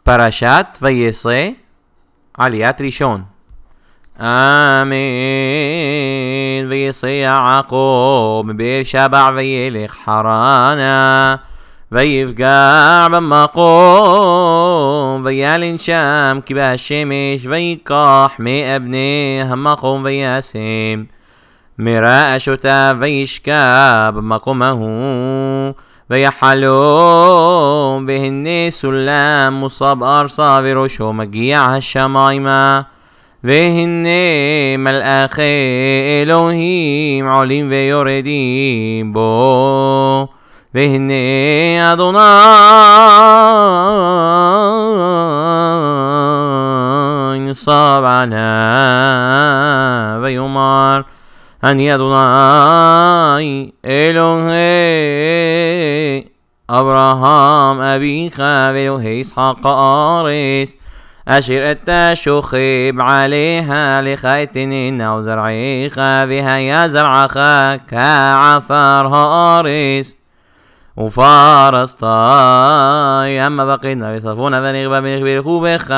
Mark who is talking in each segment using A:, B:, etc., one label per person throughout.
A: פרשת ויצא עליית ראשון. אמן. ויצא יעקב מבאר שבע וילך חרנה, ויפגע במקום וילין שם כי בהשמש, ויקח מאבני המקום וישם מרעשותיו וישכב במקום ההוא, ויחלום והנה סולם מוסב ארצה וראשו מגיע השמיימה, והנה מלאכי אלוהים עולים ויורדים בו, והנה אדוני נסב עליו ויאמר אני אדוני אלוהי אברהם אביך ואלוהי יצחק הארץ אשר אתה שוכב עליה, לך אתננה וזרעך והיה זרעך כעפר הארץ, ופרסת ימה בקדמה וצפונה ונגבה ונכברכו בך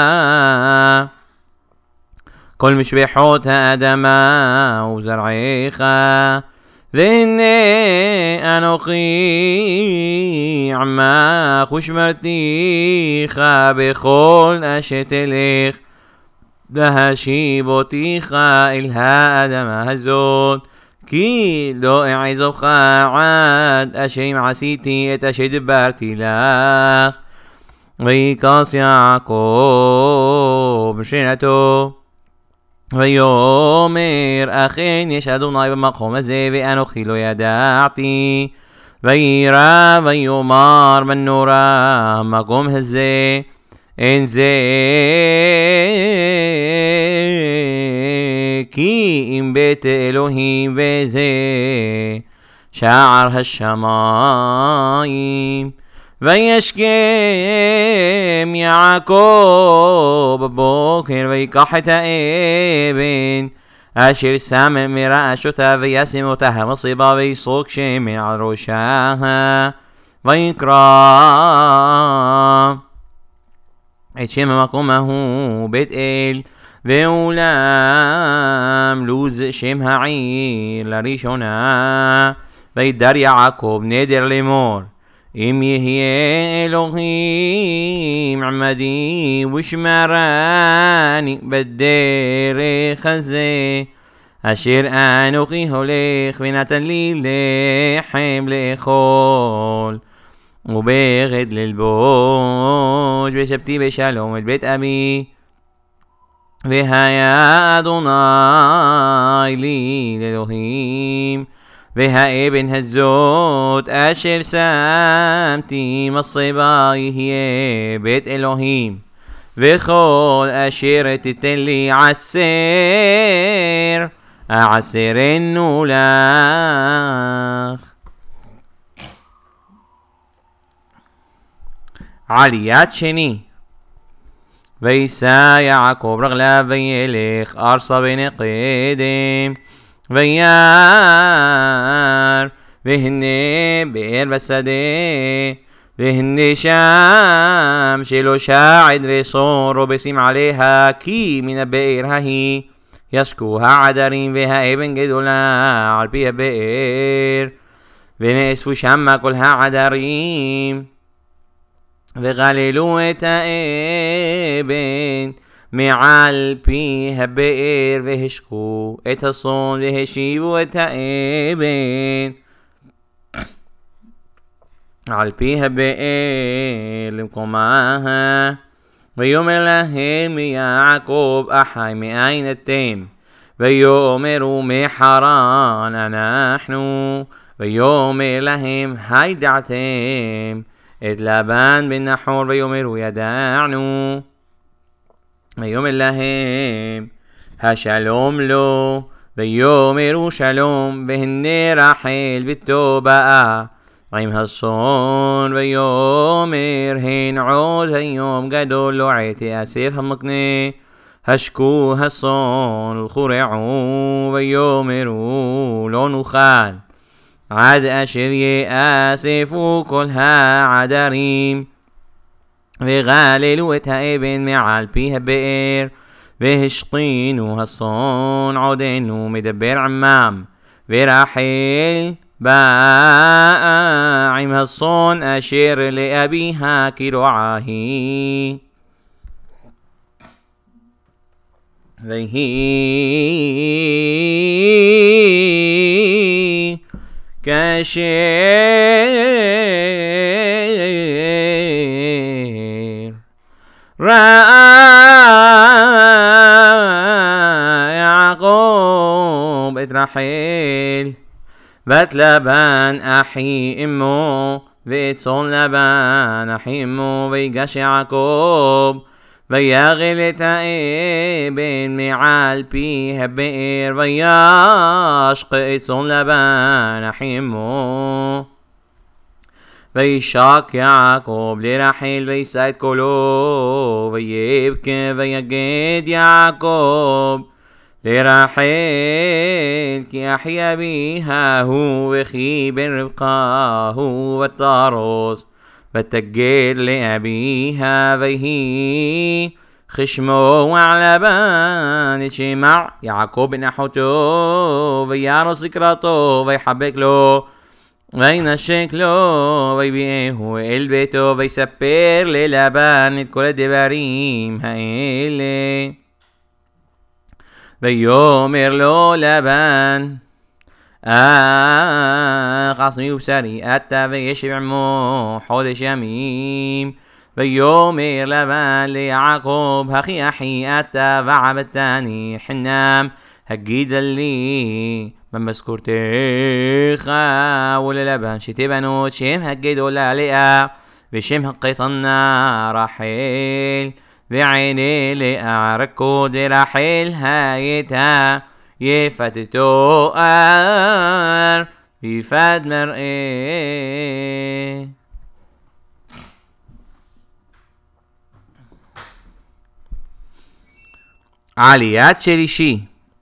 A: כל משפחות האדמה וזרעך, והנה אנוכי עמך ושמרתיך בכל אשר תלך, להשיב אותיך אל האדמה הזאת, כי לא אעזבך עד אשר עשיתי את אשר דיברתי לך. ויקח יעקב בשנתו ויאמר אכן יש אדוני במקום הזה ואנוכי לא ידעתי, ויירא ויאמר מנורה המקום הזה אין זה כי אם בית אלוהים וזה שער השמיים. וישכם יעקב בבוקר ויקח את האבן אשר שם מרעשותיו וישים אותה המסיבה ויסרוק שמן על ראשה, ויקרא את שם המקום ההוא בית אל, ואולם לוז שם העיר לראשונה. וידר יעקב נדר לאמור אם יהיה אלוהים עמדי ושמרני בדרך הזה אשר אנוכי הולך, ונתן לי לחם לאכול ובגד ללבוש, ושבתי בשלום את בית אבי, והיה אדוני לי לאלוהים, והאבן הזאת אשר שמתי מסיבה יהיה בית אלוהים, וכל אשר תתן לי אעשרנו לך. עליית שני. וישא יעקב רגליו וילך ארצה ונקדם, וירא והנה באר בשדה, והנה שם 3 עדרי סור רובסים עליה, כי מן הבאר ההיא ישקו העדרים והאבן גדולה על פי הבאר, ונאספו שמה כל העדרים וגללו את האבן מעל פי הבאר, והשקו את הסון והשיבו את האבן על פי הבאר למקומה. ויאמר להם יעקב אחי מאין אתם? ויאמרו מחרן אנחנו. ויאמר להם הידעתם את לבן בן נחור? ויאמרו ידענו. ויאמר להם השלום לו? ויאמרו שלום. והנה רחל בתו באה עם הסון, ויאמר הן עוד היום גדול לא עת יאסף המקנה, השקו הסון ולכורעו, ויאמרו לא נוכל עד אשר יאספו כל העדרים ויגללו את האבן מעל פי הבאר, והשכינו השון עודנו מדבר עמם, ורחל באה עם השון אשר לאביה כרעה היא. ויהי כאשר ראה יעקב את רחל בת לבן אחי אמו, ואת צאן לבן אחי אמו, ויגש יעקב ויגל את האבן מעל פי הבאר, וישק את צאן לבן אחי אמו. וישק יעקב לרחל וישא את קולו, ויבכה ויגד יעקב לרחל כי אחי אביה הוא, וכי בן רבקה הוא, ותרוס ותגד לאביה. ויהי כשמו על לבן את שמע יעקב בן אחותו, וירוס לקראתו ויחבק לו וינשק לו, ויביאהו אל ביתו, ויספר ללבן את כל הדברים האלה. ויאמר לו לבן אך עצמי ובשרי אתה, וישב עמו חודש ימים. ויאמר לבן ליעקב הכי אחי אתה, ועבדתני חנם, הגידה לי במשכורתך. וללבן שתי בנות, שם הגדולה לאה ושם הקטנה רחל. ועיני לאה רקוד רחל הייתה יפת תואר ויפת מראה. עליית שלישי.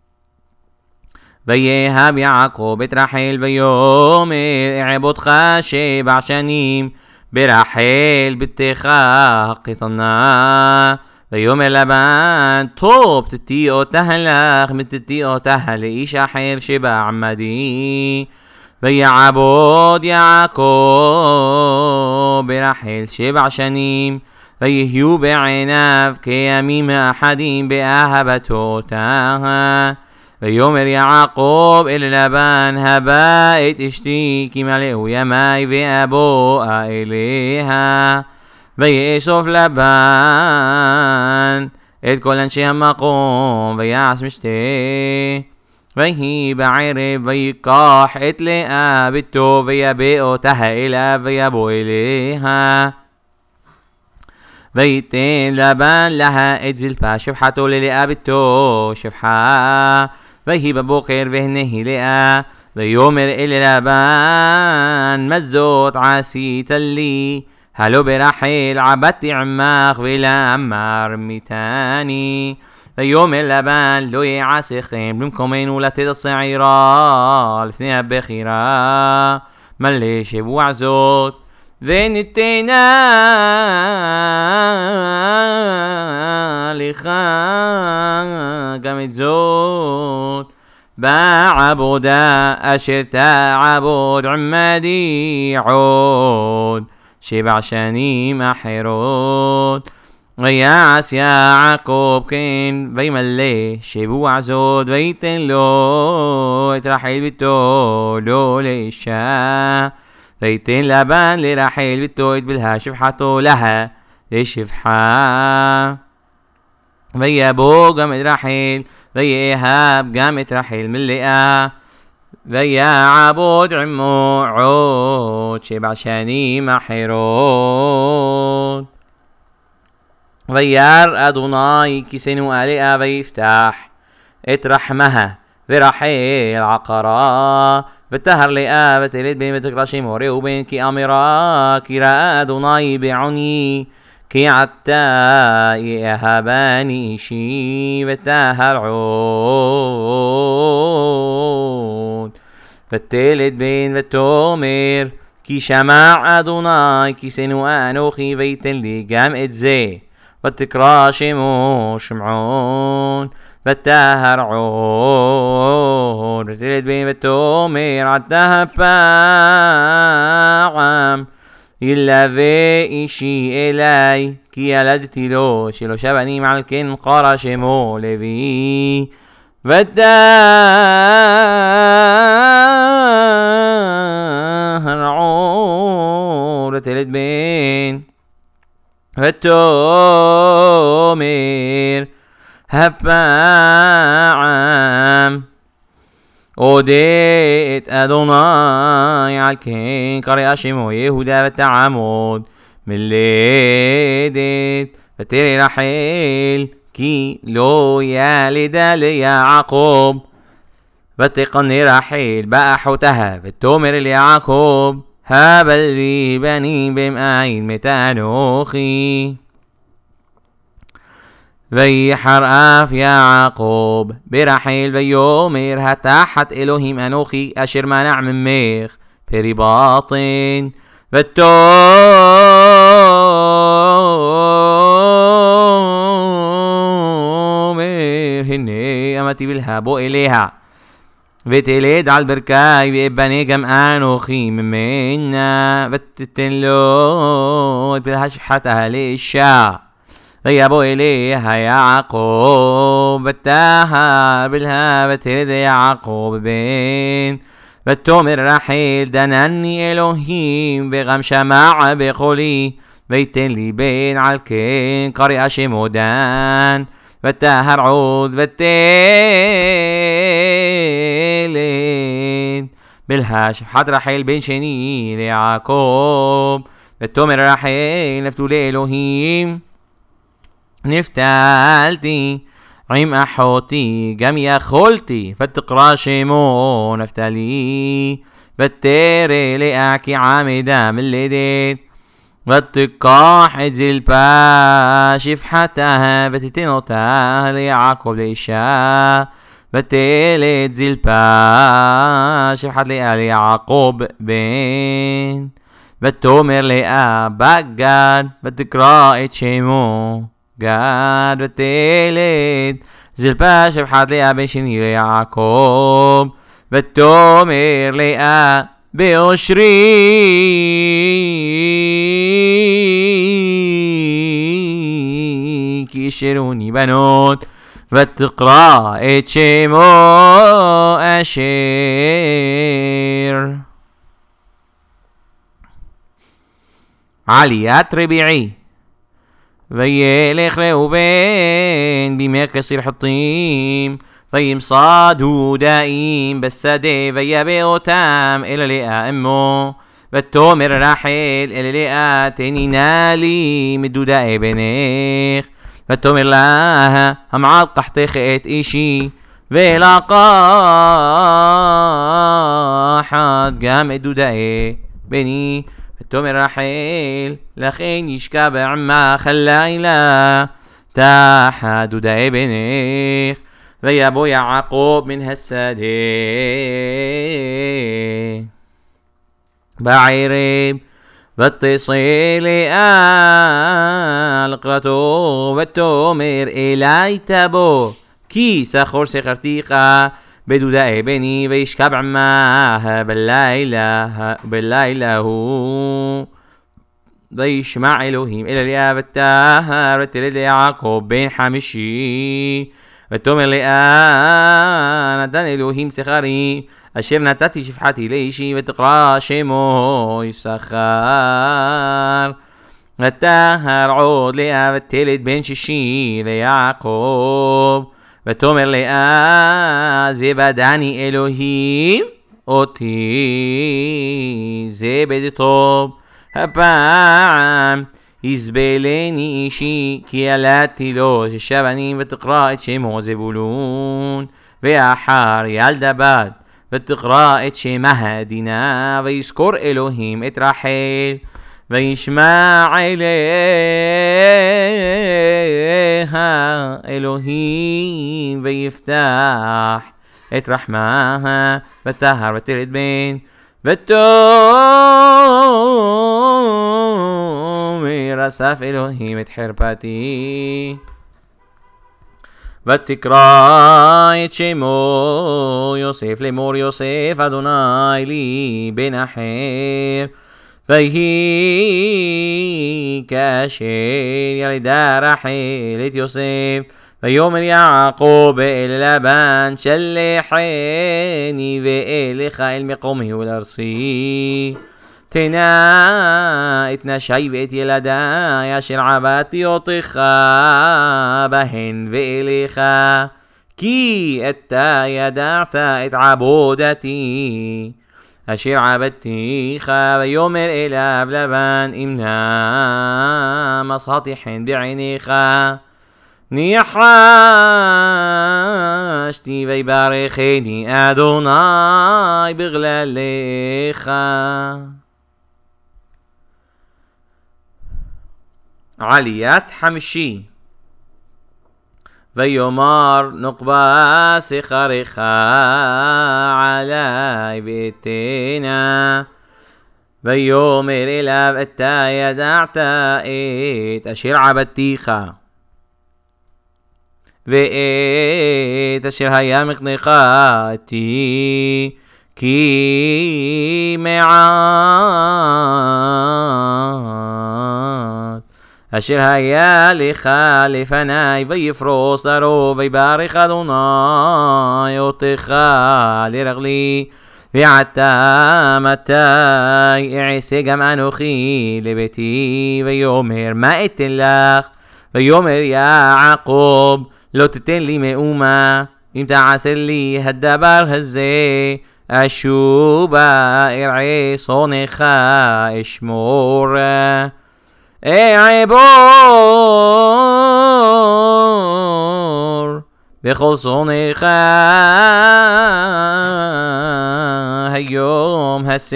A: ויהב יעקב את רחל ויאמר אעבודך 7 שנים ברחל בתך הקטנה. ויאמר לבן טוב תתי אותה לך מתתי אותה לאיש אחר שבעמדי. ויעבוד יעקב ברחל 7 שנים, ויהיו בעיניו כימים אחדים באהבתו אותה. ויאמר יעקב אל לבן הבא את אשתי כי מלאו ימי ואבוא אליה. ויאסוף לבן את כל אנשי המקום ויעש משתה. ויהי בערב ויקח את לאה ביתו ויבא אותה אליו ויבוא אליה. ויתן לבן לה את זלפה שפחתו ללאה ביתו שפחה. ויהי בבוקר והנה היא לאה. ויאמר אל לבן מה זאת עשית לי? הלא ברחל עבדתי עמך ולאמר מיתני. ויאמר לבן לא יעשכם במקומנו לתת הצעירה לפני הבכירה, מלא שבוע זאת ונתנה לך גם את זאת בעבודה אשר תעבוד עמדי עוד 7 שנים אחרות. ויעש יעקב כן וימלא שבוע זאת, ויתן לו את רחל ביתו לא לאישה. ויתן לבן לרחל ביתו את בלהה שפחתו לה לשפחה. ויבוא גם את רחל ויאהב גם את רחל מלאה. ויעבוד עמו עוד 7 שנים אחרות. וירא אדוני כי שנואה לאה ויפתח את רחמها ורחל עקרה. ותהר לאה ותלד בן ותקרא שמו ראובן כי אמרה כי ראה אדוני בעוני כי עתה יאהבני אישי. ותהר עוד ותלד בן ותאמר כי שמע אדוני כיסנו אנוכי ויתן לי גם את זה. ותקרא שמו שמעון ותהר עוד ותלד בי ותאמר עתה הפעם ילווה אישי אליי כי ילדתי לו 3 בנים על כן קרא שמו לוי. ותהר עוד ותלד בן ותאמר הפעם אודית אדוני על כן קרא שמו יהודה ותעמוד מלדת ותרא רחל כי לא ילדה ליעקב. ותקנא רחל באחותها ותאמר ליעקב הבל לי בנים במאין מתה אנוכי. ויחר אף יעקב ברחל ויאמר התחת אלוהים אנוכי אשר מנע ממך פרי בטן. ותאמר הנה אמתי בלהבוא אליה ותלד על ברכי ואבנה גם אנוכי ממנה ותתן לו את בלהשחתה לאישה. ויבוא אליה יעקב ותהר בלהה ותלד יעקב בן. ותאמר רחל דנני אלוהים וגם שמע בקולי ויתן לי בן על כן קרא שמו דן. ותהר עוד ותלד בלהה שפחת רחל בן שני ליעקב. ותאמר רחל נפתולי אלוהים נפתלתי עם אחותי גם יכולתי. ותקרא שמו נפתלי. ותרא לאה כי עמדה מלדת ותיקח את זלפה שפחתה ותיתן אותה ליעקב לאישה. ותלד זלפה שפחת לאה ליעקב בן. ותאמר לאה בגד ותקרא את שמו גד. ותלד זלפה שפחת לאה בן שני ליעקב. ותאמר לאה באושרי כי השארוני בנות. ותקרא את שמו אשר. עליית רביעי. וילך ראובן בימי כסיר חטים וימסד הודאים בשדה ויבא אותם אל לאה אמו. ותאמר רחל אל לאה תני נא לי מדודאי בנך. ותאמר לה המעט תחתך את אישי ולקחת גם את דודאי בני. ותאמר רחל לכן ישכב עמך הלילה תחת דודאי בנך. ויבוא יעקב מן השדה בערב ותצא לאה לקראתו ותאמר אלי תבוא כי סחור שכרתיך בדודאי בני וישכב עמה בלילה הוא. וישמע אלוהים אל לאה ותהר ותלד ליעקב בן 5. ותאמר לאה נתן אלוהים שכרי אשר נתתי שפחתי לאישי ותקרא שמו יששכר. ותהר עוד לאה ותלד בן 6 ליעקב. ותאמר לאה זה בדני אלוהים אותי זה בדטוב. הפעם יסבלני אישי כי ילדתי לו 6 בנים. ותקרא את שמו זבולון. ואחר ילדה בת ותקרא את שמה דינה. ויזכור אלוהים את רחל וישמע אליה אלוהים ויפתח את רחמה. ותהר ותלד בן. ותאמר ויאמר אסף אלוהים את חרפתי. ותקרא את שמו יוסף לאמור יוסף אדוני לי בן אחר. ויהי כאשר ילדה רחל את יוסף ויאמר יעקב אל לבן שלחני ואליך אל מקומי ולארצי. תנה את נשי ואת ילדי אשר עבדתי אותך בהן ואליך, כי אתה ידעת את עבודתי אשר עבדתיך. ויאמר אליו לבן אמנע מצאתי חן בעיניך ניחשתי ויברכני אדוני בגללך. עליית חמישי. ויאמר נקבה שכרך עלי ואתנה. ויאמר אליו אתה ידעת את אשר עבדתיך ואת אשר היה מקנך איתי, כי מעט אשר היה לך לפני. ויפרוס ערו ויברך אדוני אותך לרגלי. ועתה מתי אעשה גם אנוכי לביתי. ויאמר מה אתן לך? ויאמר יעקב לא תתן לי מאומה אם תעשה לי הדבר הזה. אשובה ארעה שונאך אשמור. אעבור בכל שונאך היום הסר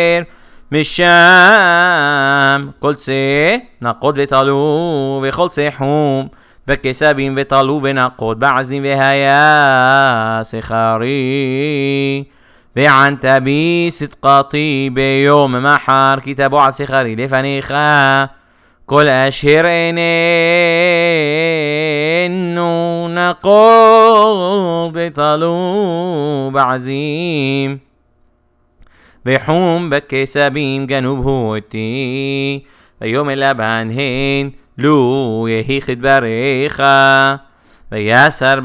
A: משם. כל צא נקוד ותלו וכל צא חום בכסבים ותלו ונקוד בעזים והיה שכרי. וענת בי צדקתי ביום מחר כי תבוא על שכרי לפניך. כל אשר איננו נקוד ותלו בעזים וחום בכסבים גנובו אותי. ויאמר לבן הן לו יהי כדבריך. ויסר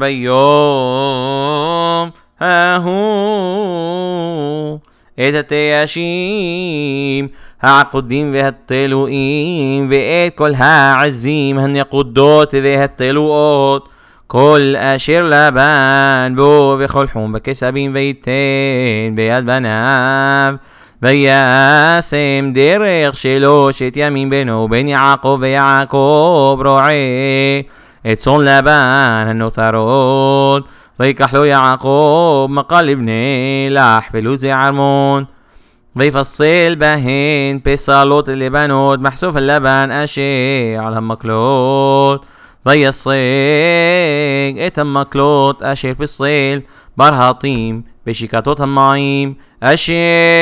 A: ביום ההוא את התיישים העקודים והתלויים ואת כל העזים הנקודות והתלויות כל אשר לבן בו וכל חום בכסבים ויתן ביד בניו. וישם דרך 3 ימים בינו ובין יעקב ויעקב רועה את צאן לבן הנותרות. ויקח לו יעקב מקל לבני לח ולוזי ערמון ויפסל בהן פסלות לבנות מחשוף הלבן אשר על המקלות. ויסרג את המקלות אשר פסל ברהטים בשיקתות המים אשר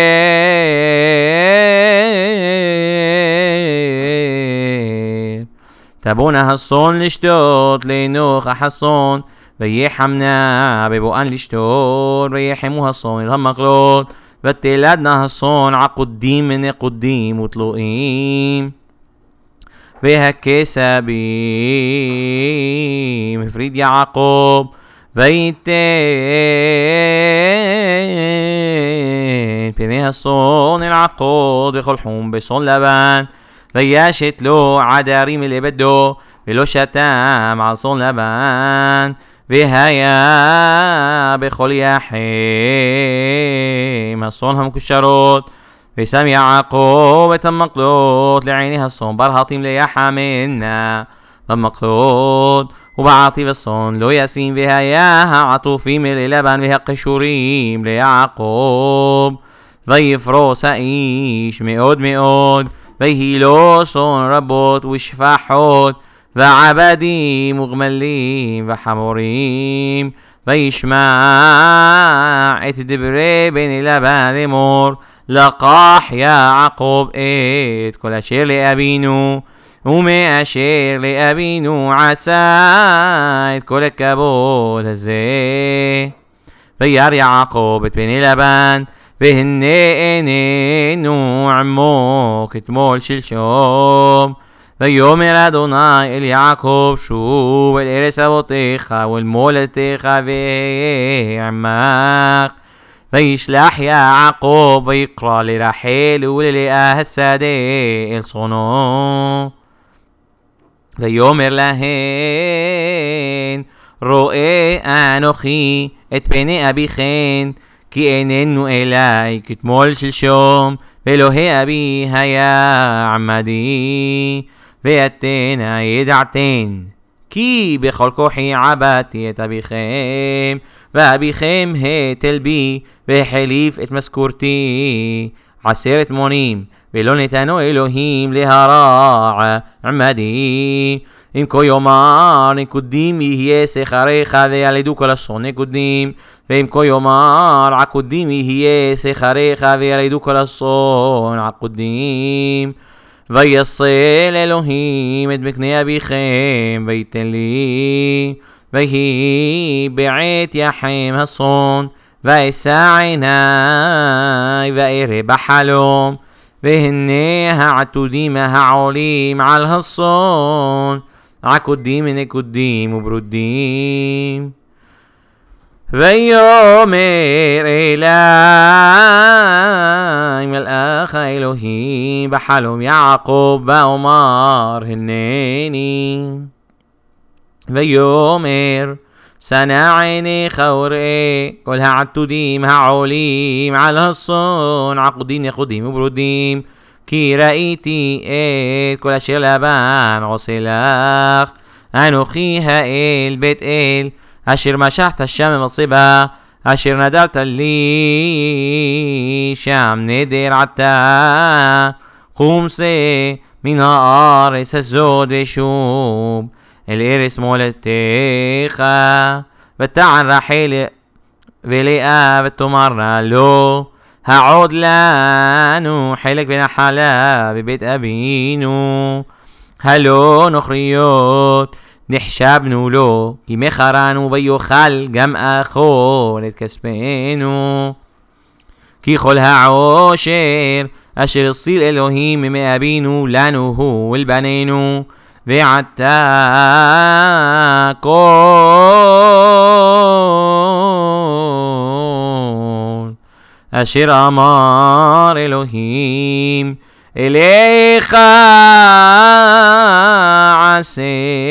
A: תבונה הסון לשתות לנוח החסון. ויחמנה בבואן לשתות ויחמו הסון אל המקלות ותלדנה הסון עקודים מנקודים ותלויים. והכסבים הפריד יעקב ויתן פני הסון אל עקוד וכל חום בסון לבן. וישת לו עדרים לבדו ולא שתם על סון לבן. והיה בכל יחם הסון המקושרות. ושם יעקב את המקלות לעיני הסון ברהטים ליחמנה במקלות ובעטיב הסון לא ישים. והיה העטופים אל לבן והקשורים ליעקב. ויפרוס האיש מאוד מאוד ויהי לו סון רבות ושפחות ועבדים וגמלים וחמורים. וישמע את דברי בני לבן לאמור לקח יעקב את כל אשר לאבינו ומאשר לאבינו עשה את כל הכבוד הזה. וירא יעקב את בני לבן, והנה עינינו עמו כתמול שלשום. ויאמר אדוני אל יעקב, שוב אל ארץ אבותיך ואל מולדתך ואהיה עמך. וישלח יעקב ויקרא לרחל וללאה השדה אל צאנו. ויאמר להן, רואה אנוכי את פני אביכן, כי איננו אלי כתמול שלשום, ואלוהי אבי היה עמדי. ואתן ידעתן, כי בכל כוחי עבדתי את אביכם, ואביכם התל בי והחליף את משכורתי 10 מונים, ולא נתנו אלוהים להרע עמדי. אם כה יאמר נקודים יהיה שכריך וילדו כל אסון נקודים, ואם כה יאמר עקודים יהיה שכריך וילדו כל אסון עקודים. ויסל אלוהים את מקנה אביכם ויתן לי, ויהי בעת יחם הסון, ואשא עיני ואראה בחלום, והנה העתודים העולים על הסון עקודים ונקודים וברודים. ויאמר אלי מלאך האלוהים בחלום יעקב, ואומר הנני. ויאמר שנא עיניך וראה כל העתודים העולים על הסון עקודים נקודים וברודים, כי ראיתי את כל אשר לבן עושה לך. אנוכי האל בית אל אשר משחת שם במצבה, אשר נדרת לי שם נדר עתה. קום שא מן הארץ הזאת ושוב אל ארץ מולדתך. ותען רחל ולאה ותאמרנה לו, העוד לנו חלק ונחלה בבית אבינו, הלא נוכריות נחשבנו לו, כי מכרנו ויאכל גם אכול את כספנו. כי כל העושר אשר הציל אלוהים מאבינו לנו הוא ולבנינו, ועתה כל אשר אמר אלוהים אליך עשה.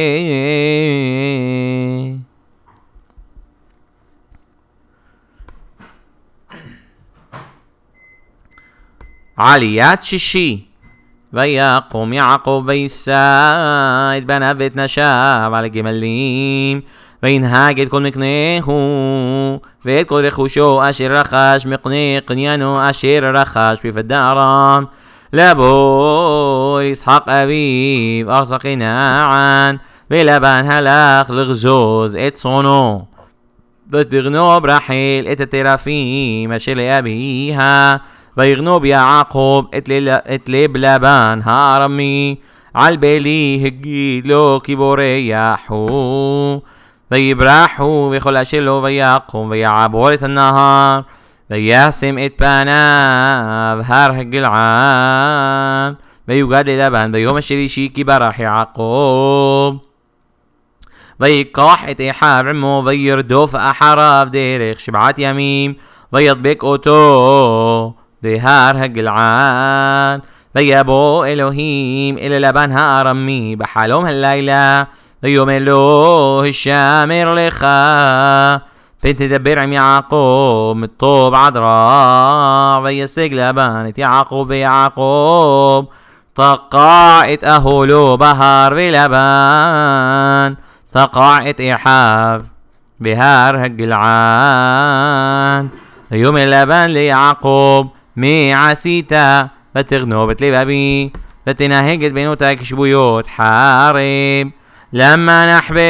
A: עליית שישי. ויקום יעקב ויישא את בניו ואת נשיו על הגמלים, וינהג את כל מקנהו ואת כל רכושו אשר רכש מקנה קניינו אשר רכש בפדי ארם, לבוא יצחק אביו ארץ כנען. ולבן הלך לגזוז את צאנו, ותגנוב רחל את הטרפים אשר לאביה, ויגנוב יעקב את לב לבן הארמי, על בלי הגיד לו כי בורחו. ויברחו וכל אשר לו, ויקום ויעבור את הנהר, וישם את פניו הר הגלעד. ויוגד ללבן ביום השלישי כי ברח יעקב. ויקח את אחיו עמו וירדוף אחריו דרך 7 ימים, וידבק אותו בהר הגלעד. ויבוא אלוהים אל לבן הארמי בחלום הלילה, ויאמר לו, השמר לך פן תדבר עם יעקב מטוב עד רע. וישג לבן את יעקב, ויעקב תקע את אהלו בהר, ולבן תקע את אחיו בהר הגלעד. ויאמר לבן ליעקב, מה עשית? ותגנוב את לב אבי, ותנהג את בנותיי כשבויות חרב. למה נחבאת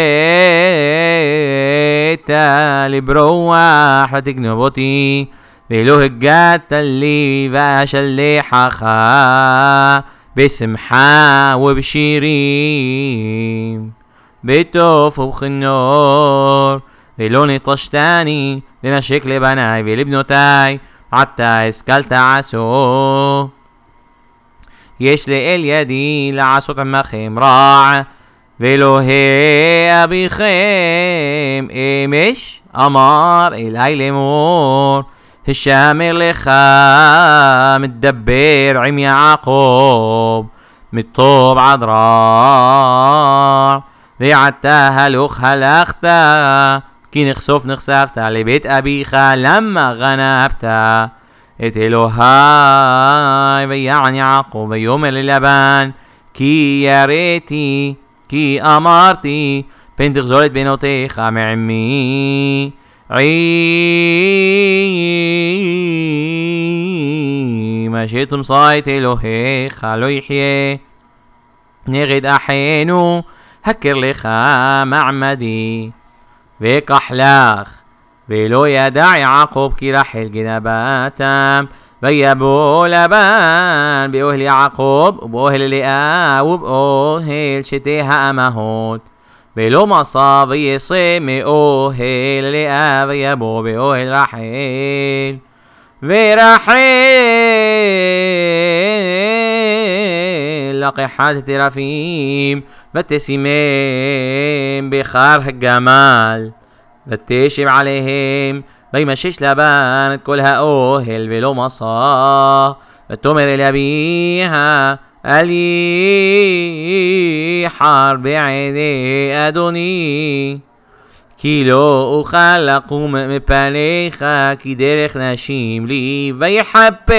A: לברוח ותגנוב אותי, ולא הגעת לי ואשלחך בשמחה ובשירים, בטוב ובכינור, ולא נטשתני לנשק לבניי ולבנותיי, עתה השכלת עשו. יש לאל ידי לעשות עמכם רע, ואלוהי אביכם אמש אמר אלי לאמור, השמר לך מדבר עם יעקב מטוב עד רע, ועתה הלכת כי נחשפת לבית אביך למה גנבת את אלוהי. ויען יעקב ויאמר ללבן, כי יראתי כי אמרתי פן תגזול את בנותיך מעמי, מה שתמצא את אלוהיך לא יחיה. נגד אחינו הכר לך מעמדי וקח לך, ולא ידע יעקב כי רחל גנבתם. ויבוא לבן באוהל יעקב ובאוהל לאה ובאוהל שתי האמהות, ולא מצא ויצא מאוהל לאה ויבוא באוהל רחל. ורחל לקחה את התרפים ותשימם בחר הגמל ותשב עליהם. וימשש לבן את כל האוהל ולא מצא. ותאמר אל אביה, אל יחר בעיני אדוני, כי לא אוכל לקום מפניך, כי דרך נשים לי. ויחפש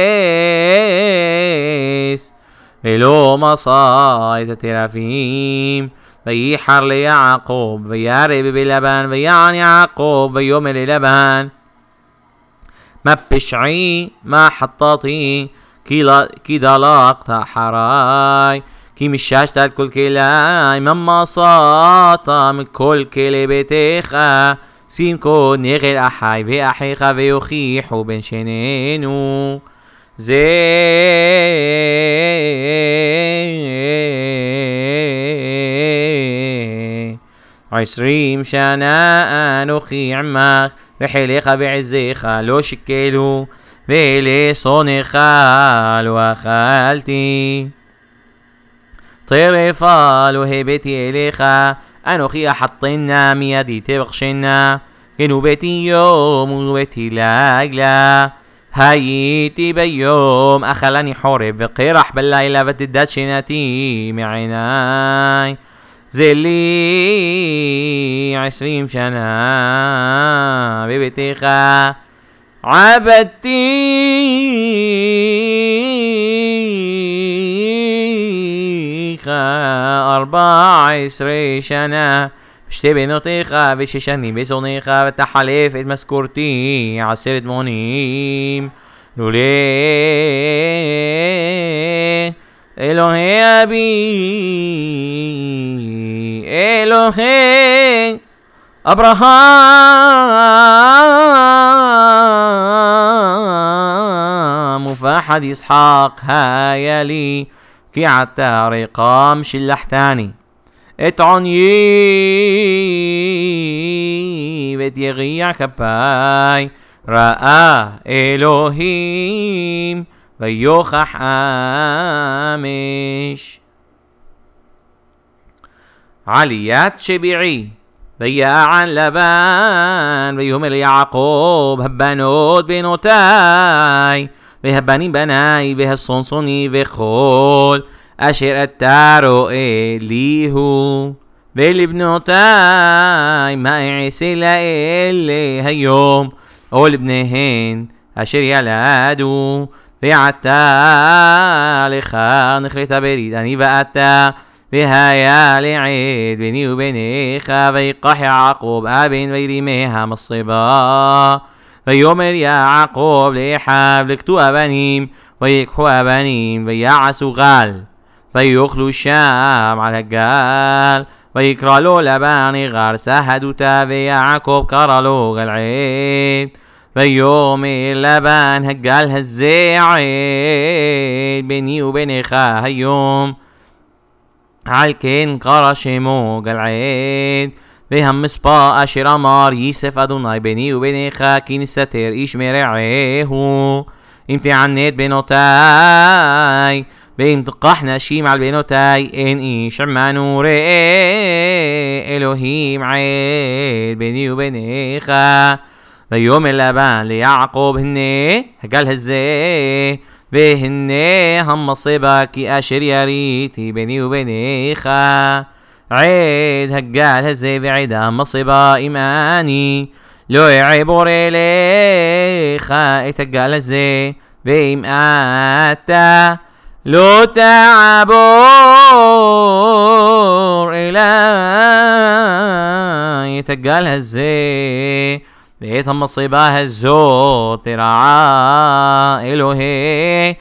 A: ולא מצא את התרפים. ויחר ליעקב וירא בלבן. ויען יעקב ויאמר ללבן, מה פשעי מה חטאתי, כי דלקת אחריי, כי מששת את כל כלי, מה מצאת מכל כלי ביתך. שים כה נגד אחי ואחיך ויוכיחו בין שנינו. זה 20 שנה אנוכי עמך, וחילך ועזך לא שקלו, ולשונך לא אכלתי. טרפה לא הבאתי אליך, אנוכי אחתנה מידי תבחשנה, גנובתי יום וגנובתי לילה. הייתי ביום אכלני חורב וקרח בלילה, ותדד שינתי מעיניי. זה לי 20 שנה בביתך, עבדתי 14 שנה בשתי בנותיך, ו6 שנים בצונך, ותחלף את משכורתי 10 מונים. לולא אלוהי אבי, אלוהי אברהם ופחד יצחק היה לי, כי עתה ריקם שלחתני את עוניי ואת יגיע כפיי. ראה אלוהים ויוכח אמש. עליית שביעי. ויען לבן ויאמר ליעקב, הבנות בנותיי והבנים בניי והצאצאני וכל אשר אתה רואה לי הוא, ולבנותיי מה אעשה לאלה היום או לבניהן אשר ילדו. ועתה לך נכרת ברית אני ואתה, והיה לעד ביני וביניך. ויקח יעקב אבן וירימיה מצבה. ויאמר יעקב לאחיו, לקטו אבנים, ויקחו אבנים ויעשו גל, ויאכלו שם על הגל. ויקרא לו לבן גר סהדותה, ויעקב קרא לו גלעד. ויאמר לבן הגל הזה עד ביני ובינך היום, על כן קרא שמו גלעד. והמספר אשר אמר יסף אדוני ביני ובינך כי נסתר איש מרעהו. אם תענד בנותיי ואם תקח נשים על בנותיי אין איש עמנו ראה אלוהים עד ביני ובינך. ויאמר לבן ליעקב הנה הגל הזה והנה המصيبة כי אשר יריתי ביני ובינך. עד הגל הזה ועד המصيبة עמני לא יעבור אליך את הגל הזה ואם אתה לא תעבור אליי את הגל הזה ואת המصيبة הזאת תרעא אלוהי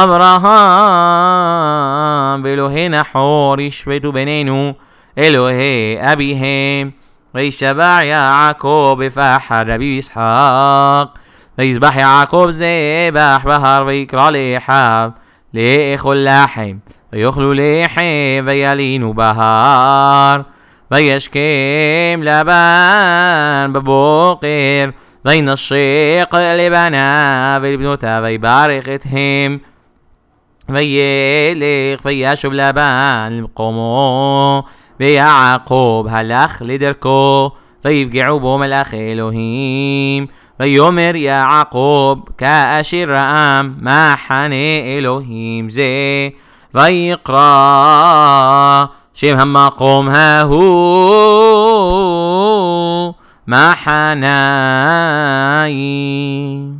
A: אברהם ואלוהי נחור ישפטו בינינו אלוהי אביהם. וישבע יעקב בפחד אביו ישחק ויזבח יעקב זבח בהר ויקרא לאחיו לאכול לחם ויאכלו לחם וילינו בהר. וישכם לבן בבוקר וינשק לבניו ולבנותיו ויברך אתהם וילך וישוב לבן למקומו ויעקב הלך לדרכו ויפגעו בו מלאכי אלוהים. ויאמר יעקב כאשר ראה מחנה אלוהים זה ויקרא שם המקום ההוא מחניים.